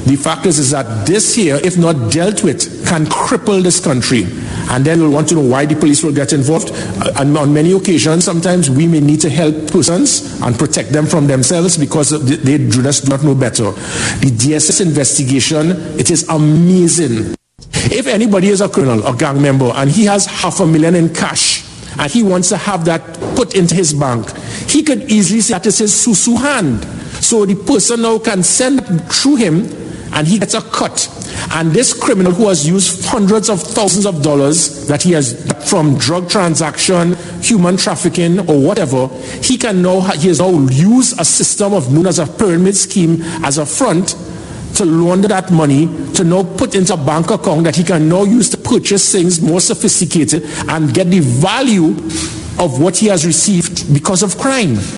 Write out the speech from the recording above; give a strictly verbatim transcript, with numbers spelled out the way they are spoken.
The fact is, is that this here, if not dealt with, can cripple this country. And then we'll want to know why the police will get involved. And on many occasions, sometimes we may need to help persons and protect them from themselves because they just do not know better. The D S S investigation, it is amazing. If anybody is a criminal or gang member and he has half a million in cash and he wants to have that put into his bank, he could easily say that is his susu hand. So the person now can send through him and he gets a cut. And this criminal who has used hundreds of thousands of dollars that he has from drug transaction, human trafficking, or whatever, he can now he has now used a system of known as a pyramid scheme as a front to launder that money to now put into a bank account that he can now use to purchase things more sophisticated and get the value of what he has received because of crime.